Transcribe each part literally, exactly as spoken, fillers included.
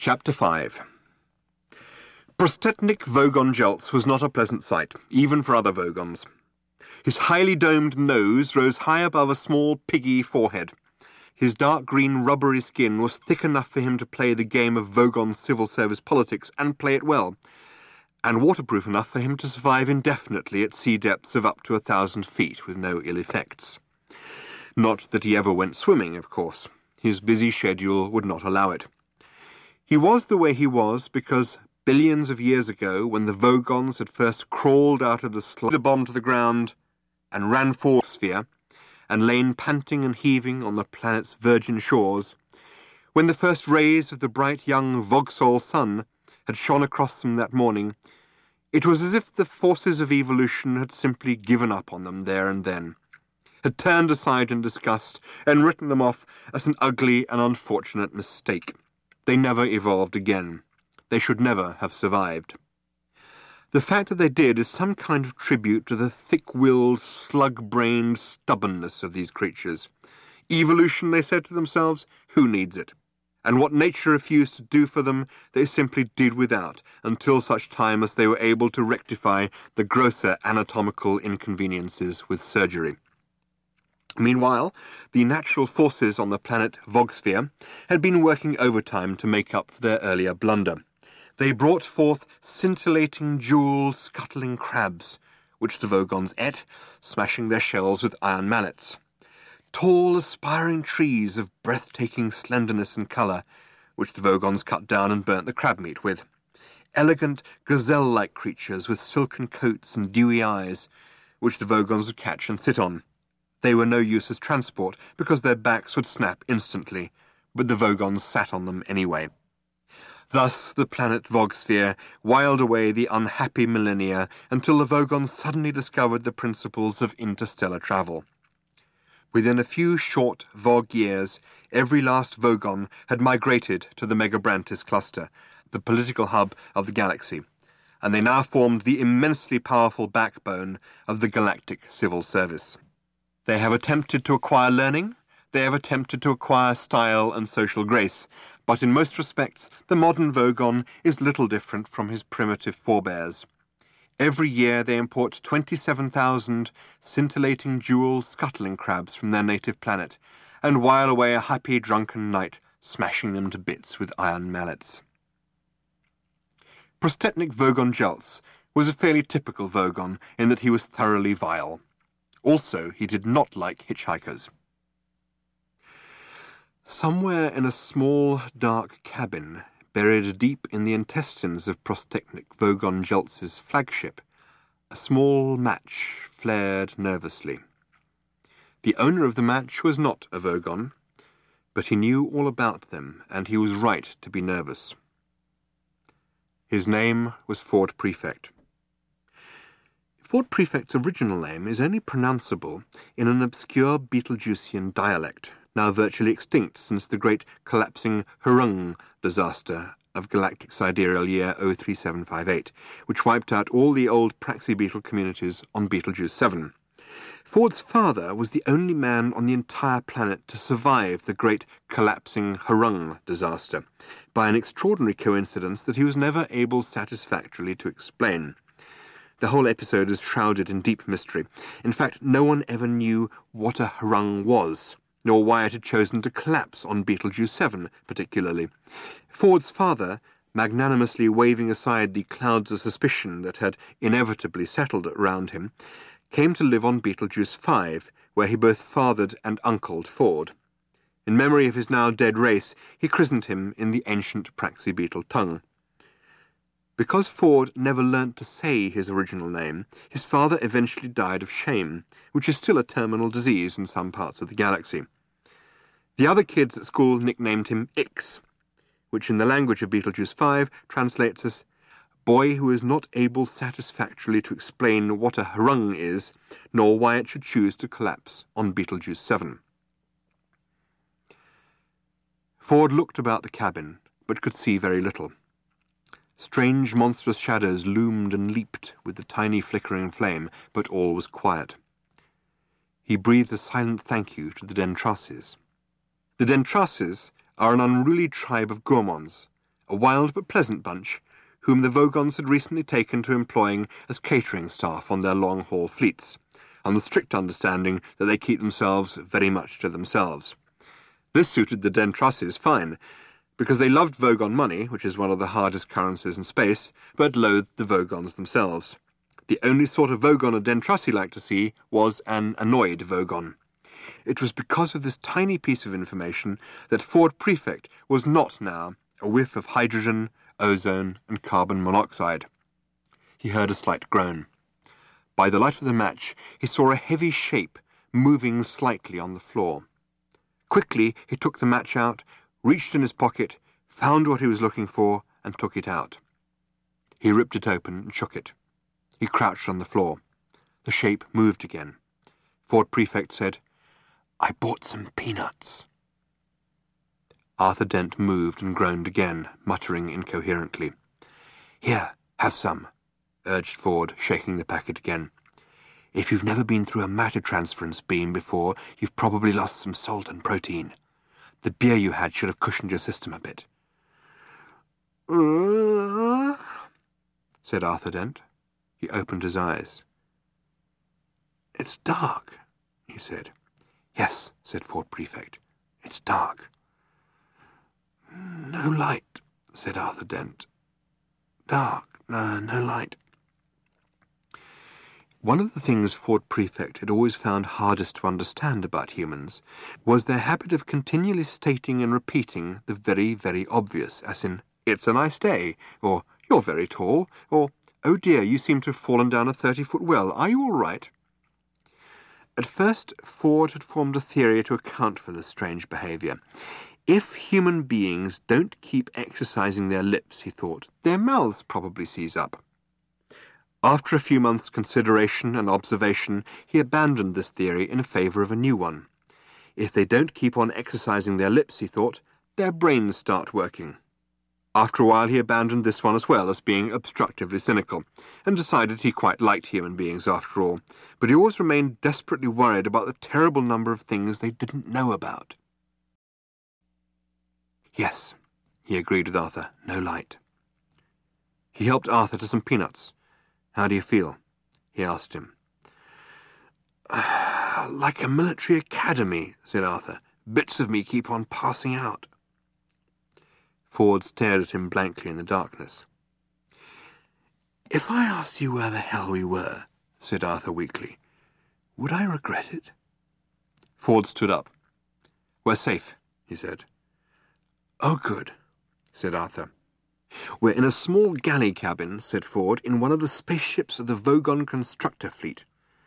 Chapter five. Prostetnik Vogon Jeltz was not a pleasant sight, even for other Vogons. His highly domed nose rose high above a small, piggy forehead. His dark green, rubbery skin was thick enough for him to play the game of Vogon civil service politics and play it well, and waterproof enough for him to survive indefinitely at sea depths of up to a thousand feet with no ill effects. Not that he ever went swimming, of course. His busy schedule would not allow it. He was the way he was because billions of years ago, when the Vogons had first crawled out of the slug, the bomb to the ground and ran for the sphere, and lain panting and heaving on the planet's virgin shores, when the first rays of the bright young Vogsol sun had shone across them that morning, it was as if the forces of evolution had simply given up on them there and then, had turned aside in disgust and written them off as an ugly and unfortunate mistake. They never evolved again. They should never have survived. The fact that they did is some kind of tribute to the thick-willed, slug-brained stubbornness of these creatures. Evolution, they said to themselves, who needs it? And what nature refused to do for them, they simply did without, until such time as they were able to rectify the grosser anatomical inconveniences with surgery. Meanwhile, the natural forces on the planet Vogsphere had been working overtime to make up for their earlier blunder. They brought forth scintillating, jewel-scuttling crabs, which the Vogons ate, smashing their shells with iron mallets. Tall, aspiring trees of breathtaking slenderness and colour, which the Vogons cut down and burnt the crab meat with. Elegant, gazelle-like creatures with silken coats and dewy eyes, which the Vogons would catch and sit on. They were no use as transport, because their backs would snap instantly, but the Vogons sat on them anyway. Thus the planet Vogsphere whiled away the unhappy millennia until the Vogons suddenly discovered the principles of interstellar travel. Within a few short Vog years, every last Vogon had migrated to the Megabrantis cluster, the political hub of the galaxy, and they now formed the immensely powerful backbone of the galactic civil service. They have attempted to acquire learning, they have attempted to acquire style and social grace, but in most respects the modern Vogon is little different from his primitive forebears. Every year they import twenty-seven thousand scintillating jewel scuttling crabs from their native planet, and while away a happy drunken night, smashing them to bits with iron mallets. Prostetnik Vogon Jeltz was a fairly typical Vogon in that he was thoroughly vile. Also, he did not like hitchhikers. Somewhere in a small, dark cabin, buried deep in the intestines of Prostetnik Vogon Jeltz's flagship, a small match flared nervously. The owner of the match was not a Vogon, but he knew all about them, and he was right to be nervous. His name was Ford Prefect. Ford Prefect's original name is only pronounceable in an obscure Betelgeusian dialect, now virtually extinct since the great collapsing Hrung disaster of galactic sidereal year oh three seven five eight, which wiped out all the old Praxi-Beetle communities on Betelgeuse seven. Ford's father was the only man on the entire planet to survive the great collapsing Hrung disaster, by an extraordinary coincidence that he was never able satisfactorily to explain. The whole episode is shrouded in deep mystery. In fact, no one ever knew what a Hrung was, nor why it had chosen to collapse on Betelgeuse seven, particularly. Ford's father, magnanimously waving aside the clouds of suspicion that had inevitably settled around him, came to live on Betelgeuse five, where he both fathered and uncled Ford. In memory of his now dead race, he christened him in the ancient Praxi-Beetle tongue. Because Ford never learnt to say his original name, his father eventually died of shame, which is still a terminal disease in some parts of the galaxy. The other kids at school nicknamed him Ix, which in the language of Betelgeuse five translates as boy who is not able satisfactorily to explain what a Hrung is, nor why it should choose to collapse on Betelgeuse seven. Ford looked about the cabin, but could see very little. Strange, monstrous shadows loomed and leaped with the tiny flickering flame, but all was quiet. He breathed a silent thank you to the Dentrasis. The Dentrasis are an unruly tribe of gourmands, a wild but pleasant bunch, whom the Vogons had recently taken to employing as catering staff on their long-haul fleets, on the strict understanding that they keep themselves very much to themselves. This suited the Dentrusses fine, because they loved Vogon money, which is one of the hardest currencies in space, but loathed the Vogons themselves. The only sort of Vogon a Dentrussi liked to see was an annoyed Vogon. It was because of this tiny piece of information that Ford Prefect was not now a whiff of hydrogen, ozone, and carbon monoxide. He heard a slight groan. By the light of the match, he saw a heavy shape moving slightly on the floor. Quickly, he took the match out, reached in his pocket, found what he was looking for, and took it out. He ripped it open and shook it. He crouched on the floor. The shape moved again. Ford Prefect said, "I bought some peanuts." Arthur Dent moved and groaned again, muttering incoherently. "Here, have some," urged Ford, shaking the packet again. "If you've never been through a matter transference beam before, you've probably lost some salt and protein. The beer you had should have cushioned your system a bit." "Uh," said Arthur Dent. He opened his eyes. "It's dark," he said. "Yes," said Ford Prefect. "It's dark." "No light," said Arthur Dent. "Dark, no, no light." One of the things Ford Prefect had always found hardest to understand about humans was their habit of continually stating and repeating the very, very obvious, as in, "It's a nice day," or "You're very tall," or "Oh dear, you seem to have fallen down a thirty-foot well. Are you all right?" At first, Ford had formed a theory to account for this strange behaviour. If human beings don't keep exercising their lips, he thought, their mouths probably seize up. After a few months' consideration and observation, he abandoned this theory in favour of a new one. If they don't keep on exercising their lips, he thought, their brains start working. After a while he abandoned this one as well, as being obstructively cynical, and decided he quite liked human beings after all, but he always remained desperately worried about the terrible number of things they didn't know about. "Yes," he agreed with Arthur, "no light." He helped Arthur to some peanuts. "How do you feel?" he asked him. "Like a military academy," said Arthur. "Bits of me keep on passing out." Ford stared at him blankly in the darkness. "If I asked you where the hell we were," said Arthur weakly, "would I regret it?" Ford stood up. "We're safe," he said. "Oh, good," said Arthur. "We're in a small galley cabin," said Ford, "in one of the spaceships of the Vogon constructor fleet."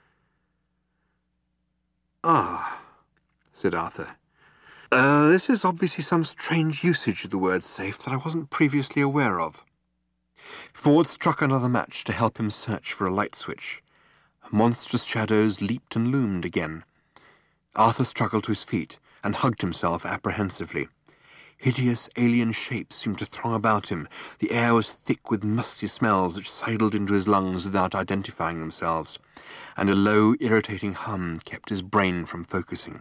"Ah," said Arthur. Uh, this is obviously some strange usage of the word safe that I wasn't previously aware of." Ford struck another match to help him search for a light switch. Monstrous shadows leaped and loomed again. Arthur struggled to his feet and hugged himself apprehensively. Hideous alien shapes seemed to throng about him. The air was thick with musty smells which sidled into his lungs without identifying themselves, and a low, irritating hum kept his brain from focusing.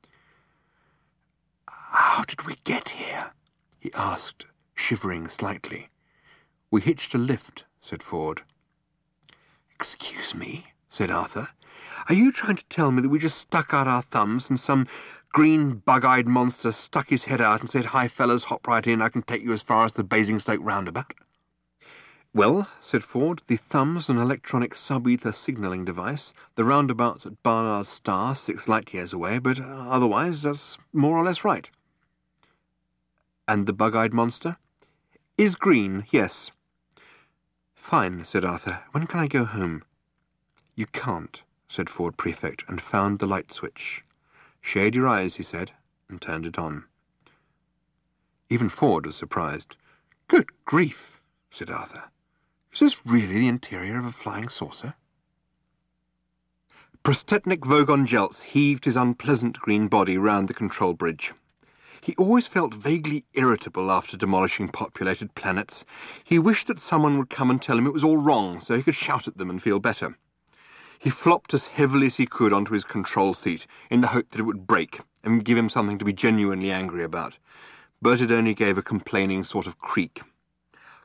"How did we get here?" he asked, shivering slightly. "We hitched a lift," said Ford. "Excuse me," said Arthur. "Are you trying to tell me that we just stuck out our thumbs and some green bug-eyed monster stuck his head out and said, 'Hi, fellas, hop right in, I can take you as far as the Basingstoke roundabout'?" "Well," said Ford, "the thumb's an electronic sub-ether signalling device. The roundabout's at Barnard's Star, six light-years away, but uh, otherwise that's more or less right." "And the bug-eyed monster?" "Is green, yes." "Fine," said Arthur. "When can I go home?" "You can't," said Ford Prefect, and found the light switch. "Shade your eyes," he said, and turned it on. Even Ford was surprised. "Good grief," said Arthur. "Is this really the interior of a flying saucer?" Prostetnik Vogon Jeltz heaved his unpleasant green body round the control bridge. He always felt vaguely irritable after demolishing populated planets. He wished that someone would come and tell him it was all wrong, so he could shout at them and feel better. He flopped as heavily as he could onto his control seat, in the hope that it would break and give him something to be genuinely angry about. But it only gave a complaining sort of creak,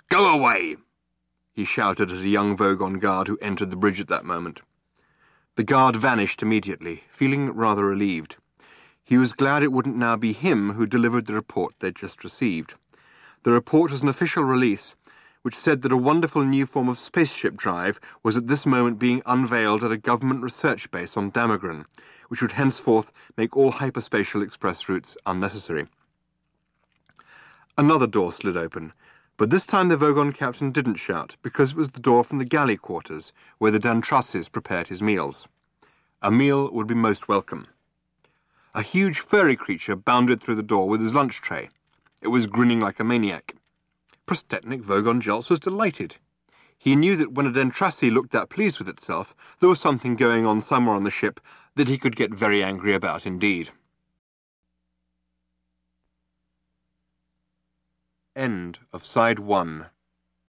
"Go away!" he shouted at a young Vogon guard who entered the bridge at that moment. The guard vanished immediately, feeling rather relieved. He was glad it wouldn't now be him who delivered the report they'd just received. The report was an official release, which said that a wonderful new form of spaceship drive was at this moment being unveiled at a government research base on Damagran, which would henceforth make all hyperspatial express routes unnecessary. Another door slid open, but this time the Vogon captain didn't shout, because it was the door from the galley quarters, where the Dantrusses prepared his meals. A meal would be most welcome. A huge furry creature bounded through the door with his lunch tray. It was grinning like a maniac. Prostetnik Vogon Jeltz was delighted. He knew that when a Dantrussi looked that pleased with itself, there was something going on somewhere on the ship that he could get very angry about indeed. End of Side one.